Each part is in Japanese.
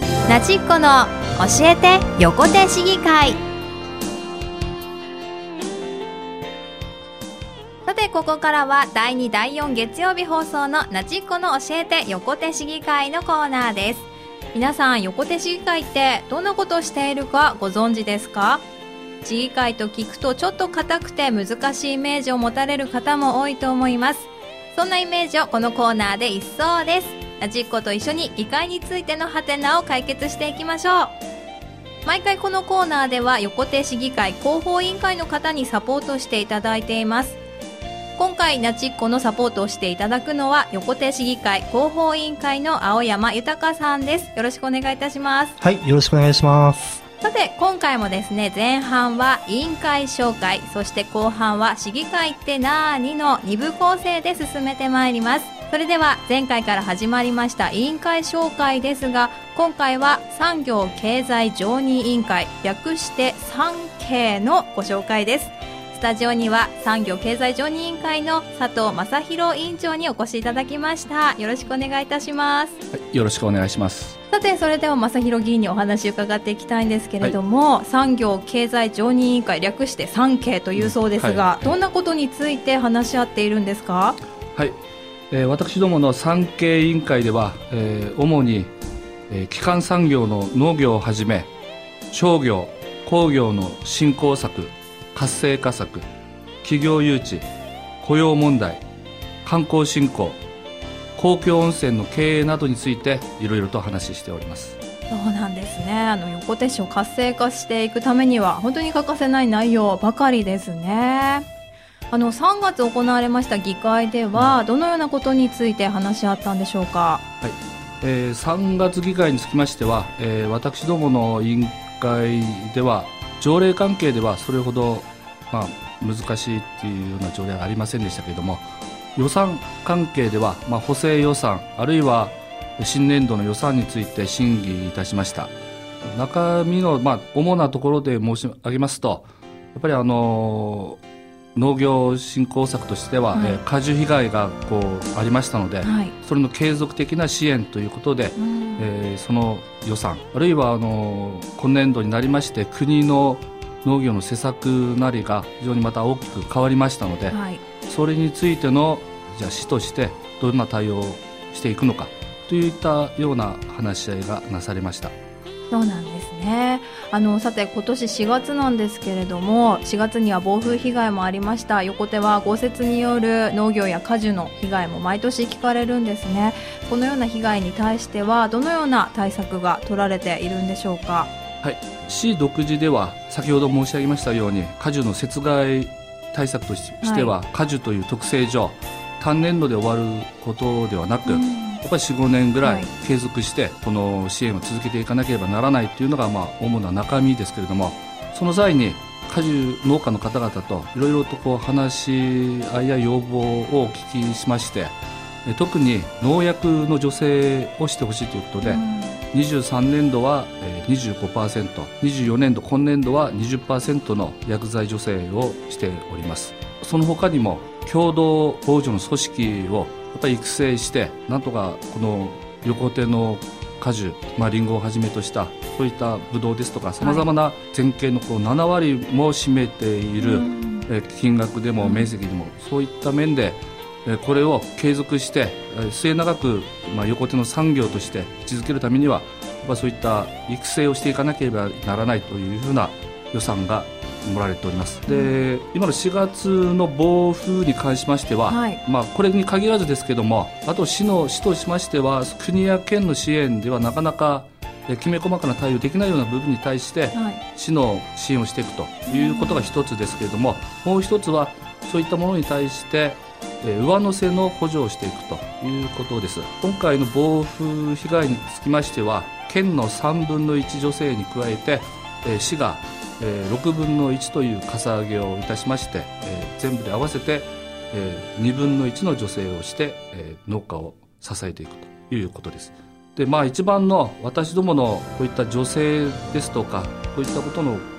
なちっこの教えて横手市議会。さてここからは第2第4月曜日放送のなちっこの教えて横手市議会のコーナーです。皆さん、横手市議会ってどんなことをしているかご存知ですか？市議会と聞くとちょっと硬くて難しいイメージを持たれる方も多いと思います。そんなイメージをこのコーナーで一掃です。なちっこと一緒に議会についてのハテナを解決していきましょう。毎回このコーナーでは横手市議会広報委員会の方にサポートしていただいています。今回なちっこのサポートをしていただくのは横手市議会広報委員会の青山豊さんです。よろしくお願いいたします。 はい、よろしくお願いします。 さて今回もですね、前半は委員会紹介、そして後半は市議会ってなーにの2部構成で進めてまいります。それでは前回から始まりました委員会紹介ですが、今回は産業経済常任委員会、略して産経のご紹介です。スタジオには産業経済常任委員会の佐藤正弘委員長にお越しいただきました。よろしくお願いいたします。 はい、よろしくお願いします。 さてそれでは正弘議員にお話を伺っていきたいんですけれども、産業経済常任委員会、略して産経というそうですが、どんなことについて話し合っているんですか？ はい、私どもの産経委員会では、主に、基幹産業の農業をはじめ商業工業の振興策、活性化策、企業誘致、雇用問題、観光振興、公共温泉の経営などについていろいろと話しております。 そうなんですね。横手市を活性化していくためには本当に欠かせない内容ばかりですね。3月行われました議会ではどのようなことについて話し合ったんでしょうか？ はい、3月議会につきましては、私どもの委員会では条例関係ではそれほど、難しいっていうような条例はありませんでしたけれども、予算関係では、補正予算あるいは新年度の予算について審議いたしました。中身の、主なところで申し上げますと、やっぱり農業振興策としては、果樹被害がありましたので、それの継続的な支援ということで、その予算あるいは今年度になりまして国の農業の施策なりが非常にまた大きく変わりましたので、それについてのじゃあ市としてどんな対応をしていくのかといったような話し合いがなされました。 そうなんですね。さて今年4月なんですけれども、4月には暴風被害もありました。横手は豪雪による農業や果樹の被害も毎年聞かれるんですね。このような被害に対してはどのような対策が取られているんでしょうか？ はい、市独自では先ほど申し上げましたように果樹の雪害対策としては、果樹という特性上単年度で終わることではなく、やっぱり 4,5 年ぐらい継続してこの支援を続けていかなければならないというのが主な中身ですけれども、その際に果樹農家の方々といろいろと話し合いや要望をお聞きしまして、特に農薬の助成をしてほしいということで、23年度は 25%、24年度今年度は 20% の薬剤助成をしております。その他にも共同防除の組織をやっぱり育成して、なんとかこの横手の果樹、リンゴをはじめとしたそういったブドウですとかさまざまな全県の7割も占めている金額でも面積でも、そういった面でこれを継続して末永く横手の産業として位置づけるためには、そういった育成をしていかなければならないというふうな予算が盛られております。で、今の4月の暴風に関しましては、これに限らずですけども、あと市としましては国や県の支援ではなかなかきめ細かな対応できないような部分に対して、市の支援をしていくということが一つですけれども、もう一つはそういったものに対して上乗せの補助をしていくということです。今回の暴風被害につきましては、県の3分の1助成に加えて、市が6分の1というかさ上げをいたしまして、全部で合わせて2分の1の助成をして、農家を支えていくということです。で、一番の私どものこういった助成ですとかこういったことの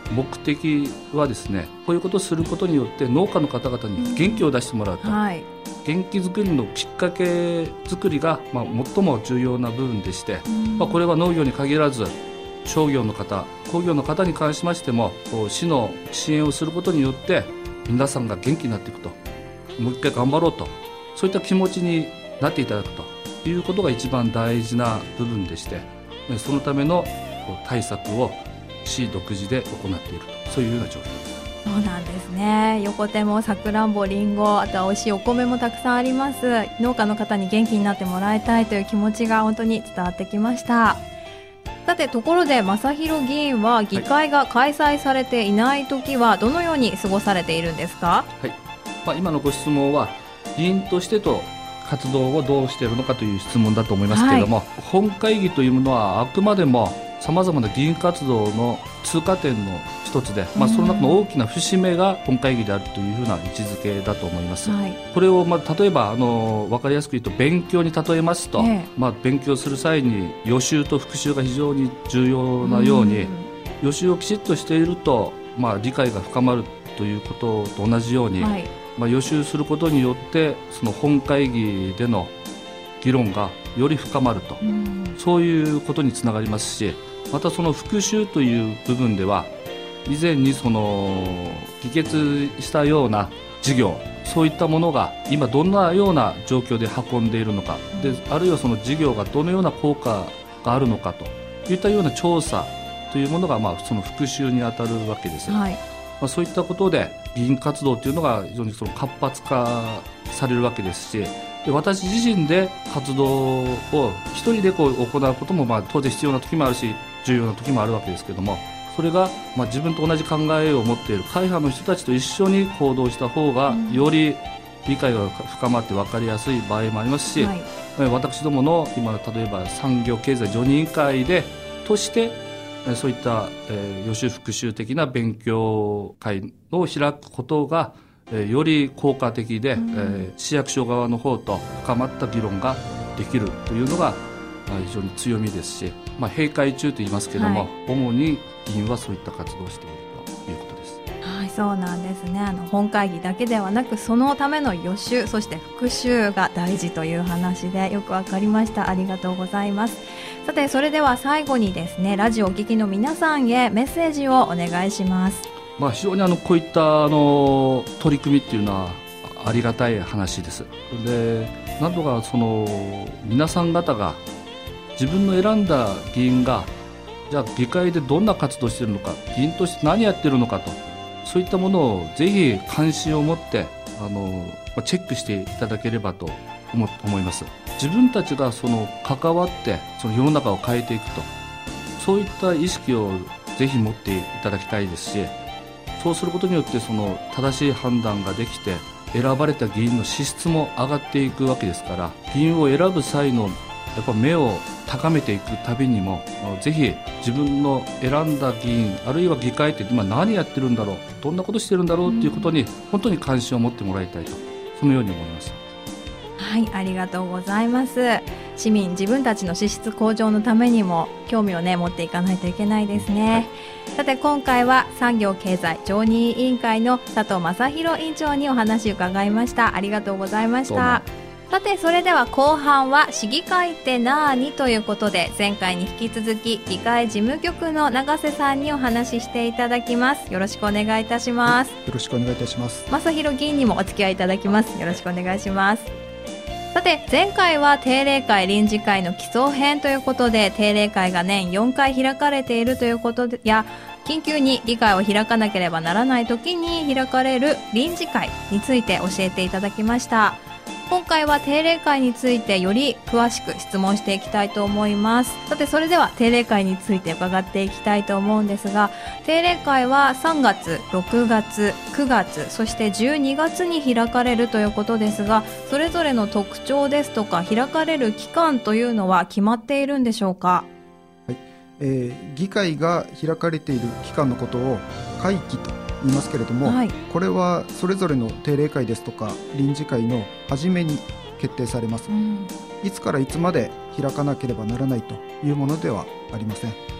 目的はですね、こういうことをすることによって農家の方々に元気を出してもらうと、 はい、 元気づくりのきっかけ作りが、最も重要な部分でして、これは農業に限らず商業の方、工業の方に関しましても市の支援をすることによって皆さんが元気になっていくと、もう一回頑張ろうと、そういった気持ちになっていただくということが一番大事な部分でして、そのための対策を市独自で行っていると、そういうような状況です。 そうなんですね。横手もさくらんぼ、りんご、あとは美味しいお米もたくさんあります。農家の方に元気になってもらいたいという気持ちが本当に伝わってきました。さて、ところで正弘議員は議会が開催されていない時はどのように過ごされているんですか？ はい、今のご質問は議員としてと活動をどうしているのかという質問だと思いますけれども、本会議というものはあくまでもさまざまな議員活動の通過点の一つで、その中の大きな節目が本会議であるというふうな位置づけだと思います。これを例えば分かりやすく言うと勉強に例えますと、勉強する際に予習と復習が非常に重要なように、予習をきちっとしていると、理解が深まるということと同じように、予習することによってその本会議での議論がより深まると、そういうことにつながりますし、またその復習という部分では以前にその議決したような事業、そういったものが今どんなような状況で運んでいるのかで、あるいはその事業がどのような効果があるのかといったような調査というものがその復習に当たるわけです。そういったことで議員活動というのが非常にその活発化されるわけですし、で私自身で活動を一人で行うことも当然必要な時もあるし重要な時もあるわけですけれども、それが自分と同じ考えを持っている会派の人たちと一緒に行動した方がより理解が深まって分かりやすい場合もありますし、私どもの今例えば産業経済常任委員会としてそういった予習復習的な勉強会を開くことがより効果的で、市役所側の方と深まった議論ができるというのが非常に強みですし、閉会中と言いますけれども、主に議員はそういった活動をしているということです。 そうなんですね。本会議だけではなくそのための予習、そして復習が大事という話でよくわかりました。ありがとうございます。さて、それでは最後にですね、ラジオをお聞きの皆さんへメッセージをお願いします。 非常にこういった取り組みっていうのはありがたい話です。で、なんとかその皆さん方が自分の選んだ議員がじゃあ議会でどんな活動しているのか、議員として何やってるのかと、そういったものをぜひ関心を持ってチェックしていただければと思います。自分たちがその関わってその世の中を変えていくと、そういった意識をぜひ持っていただきたいですし、そうすることによってその正しい判断ができて選ばれた議員の資質も上がっていくわけですから、議員を選ぶ際のやっぱ目を高めていくたびにもぜひ自分の選んだ議員あるいは議会って今何やってるんだろう、どんなことしてるんだろうっていうことに本当に関心を持ってもらいたいと、そのように思います。 ありがとうございます。市民自分たちの資質向上のためにも興味を持っていかないといけないですね。さて、今回は産業経済常任委員会の佐藤正弘委員長にお話を伺いました。ありがとうございました。さて、それでは後半は市議会ってなーにということで、前回に引き続き議会事務局の永瀬さんにお話ししていただきます。よろしくお願いいたします。 よろしくお願いいたします。 正弘議員にもお付き合いいただきます。よろしくお願いします。さて、前回は定例会臨時会の基礎編ということで、定例会が年4回開かれているということや、緊急に議会を開かなければならない時に開かれる臨時会について教えていただきました。今回は定例会についてより詳しく質問していきたいと思います。さて、それでは定例会について伺っていきたいと思うんですが、定例会は3月、6月、9月、そして12月に開かれるということですが、それぞれの特徴ですとか開かれる期間というのは決まっているんでしょうか？ 議会が開かれている期間のことを会期と言いますけれども、これはそれぞれの定例会ですとか臨時会の初めに決定されます。いつからいつまで開かなければならないというものではありません。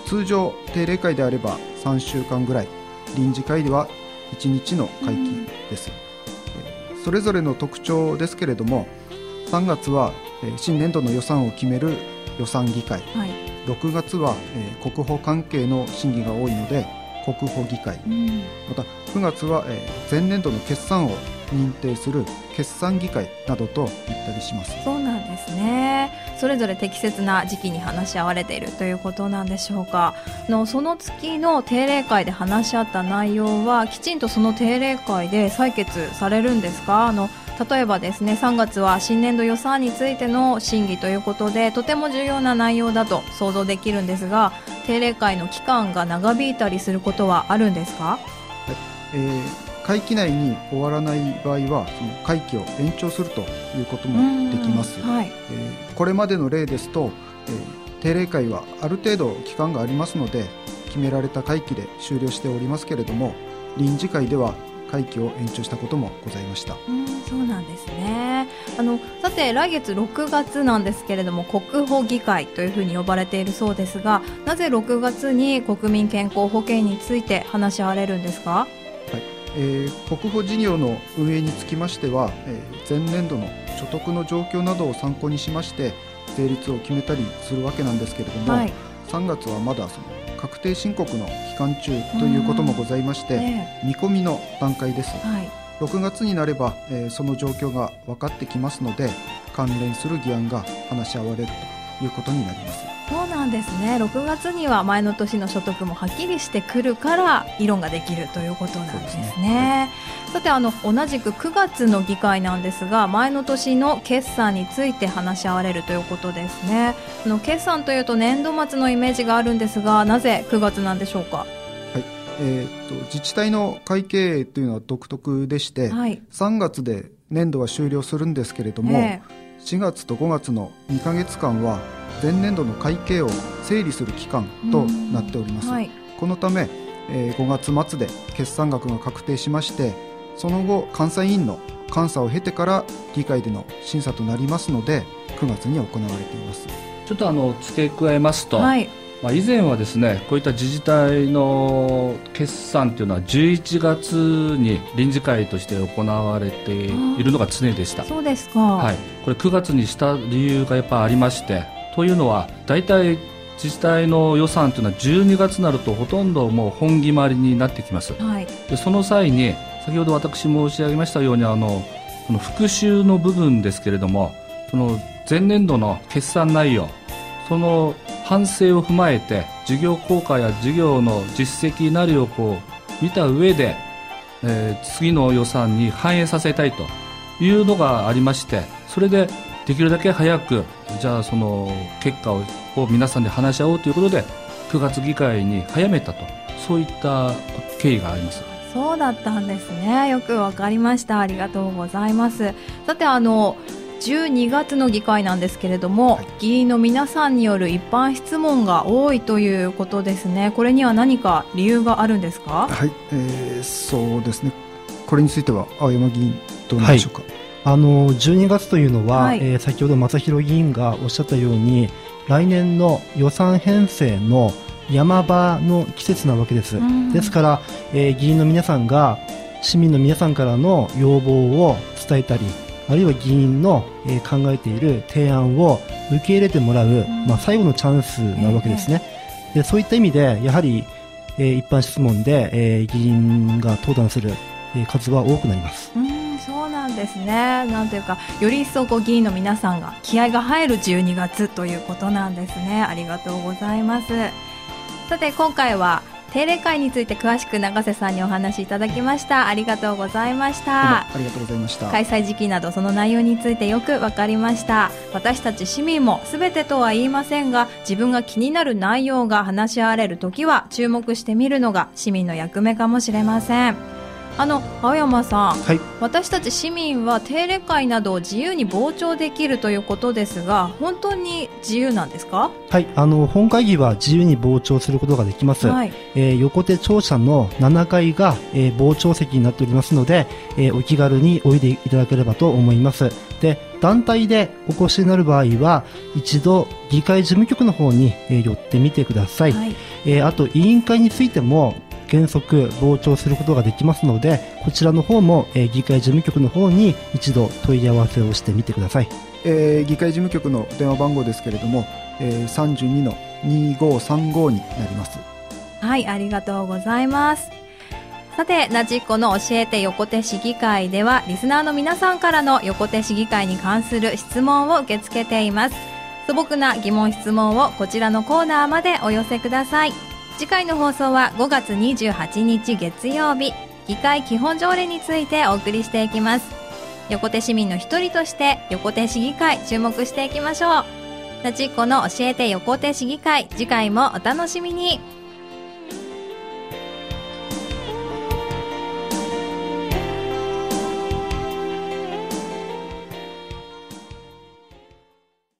通常定例会であれば3週間ぐらい、臨時会では1日の会期です。それぞれの特徴ですけれども、3月は新年度の予算を決める予算議会、はい、6月は国保関係の審議が多いので国保議会、また9月は前年度の決算を認定する決算議会などと言ったりします。 そうなんですね。それぞれ適切な時期に話し合われているということなんでしょうか。その月の定例会で話し合った内容はきちんとその定例会で採決されるんですか？例えばですね、3月は新年度予算についての審議ということでとても重要な内容だと想像できるんですが、定例会の期間が長引いたりすることはあるんですか？ 会期内に終わらない場合はその会期を延長するということもできます。はい、これまでの例ですと、定例会はある程度期間がありますので決められた会期で終了しておりますけれども、臨時会では会期を延長したこともございました。 そうなんですね。さて来月6月なんですけれども、国保議会というふうに呼ばれているそうですが、なぜ6月に国民健康保険について話し合われるんですか？ 国保事業の運営につきましては、前年度の所得の状況などを参考にしまして税率を決めたりするわけなんですけれども、はい、3月はまだその確定申告の期間中ということもございまして、見込みの段階です。はい、6月になれば、その状況が分かってきますので関連する議案が話し合われるということになります。 そうなんですね。6月には前の年の所得もはっきりしてくるから議論ができるということなんですね。さて同じく9月の議会なんですが、前の年の決算について話し合われるということですね。決算というと年度末のイメージがあるんですが、なぜ9月なんでしょうか？ はい、自治体の会計というのは独特でして、はい、3月で年度は終了するんですけれども、4月と5月の2ヶ月間は前年度の会計を整理する期間となっております。はい、このため、5月末で決算額が確定しまして、その後監査委員の監査を経てから議会での審査となりますので9月に行われています。 ちょっと付け加えますと、はい、以前はですね、こういった自治体の決算というのは11月に臨時会として行われているのが常でした。 そうですか。 はい、これ9月にした理由がやっぱりありまして、というのは大体自治体の予算というのは12月になるとほとんどもう本決まりになってきます。はい、でその際に先ほど私申し上げましたようにこの復習の部分ですけれども、その前年度の決算内容、その反省を踏まえて事業効果や事業の実績なりを見た上で、次の予算に反映させたいというのがありまして、それでできるだけ早くじゃあその結果を皆さんで話し合おうということで9月議会に早めたと、そういった経緯があります。 そうだったんですね。よくわかりました。ありがとうございます。さて12月の議会なんですけれども、はい、議員の皆さんによる一般質問が多いということですね。これには何か理由があるんですか？ はい、そうですね。これについては青山議員どうなんでしょうか？ はい、12月というのは、はい、先ほど正弘議員がおっしゃったように来年の予算編成の山場の季節なわけです。ですから、議員の皆さんが市民の皆さんからの要望を伝えたり、あるいは議員の、考えている提案を受け入れてもらう、最後のチャンスなわけですね。でそういった意味でやはり、一般質問で、議員が登壇する、数は多くなります。 そうなんですね。なんというかより一層議員の皆さんが気合が入る12月ということなんですね。ありがとうございます。さて今回は定例会について詳しく永瀬さんにお話しいただきました。ありがとうございました。 ありがとうございました。 開催時期などその内容についてよく分かりました。私たち市民も全てとは言いませんが、自分が気になる内容が話し合われるときは注目してみるのが市民の役目かもしれません。 青山さん、 はい、 私たち市民は定例会などを自由に傍聴できるということですが、本当に自由なんですか？ はい、本会議は自由に傍聴することができます。 はい、 横手庁舎の7階が、傍聴席になっておりますので、お気軽においでいただければと思います。で、団体でお越しになる場合は一度議会事務局の方に、寄ってみてください。はい、あと委員会についても原則傍聴することができますので、こちらの方も、議会事務局の方に一度問い合わせをしてみてください。 議会事務局の電話番号ですけれども、32-2535になります。 はい、ありがとうございます。さて、なじっこの教えて横手市議会では、リスナーの皆さんからの横手市議会に関する質問を受け付けています。素朴な疑問質問をこちらのコーナーまでお寄せください。次回の放送は5月28日月曜日、議会基本条例についてお送りしていきます。横手市民の一人として横手市議会注目していきましょう。なちっこの教えて横手市議会、次回もお楽しみに。